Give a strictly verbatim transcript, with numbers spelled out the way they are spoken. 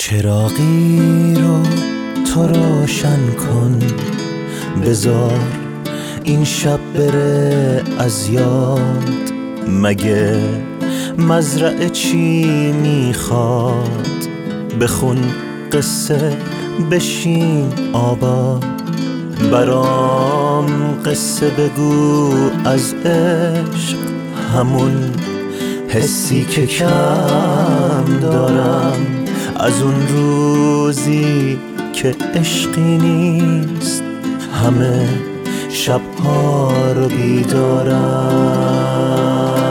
چراغی رو تو روشن کن، بذار این شب بره از یاد. مگه مزرعه چی میخواد؟ بخون قصه بشین آباد. برام قصه بگو از عشق، همون حسی که کم دارم از اون روزی که عشقی نیست، همه شبها رو بیدارم.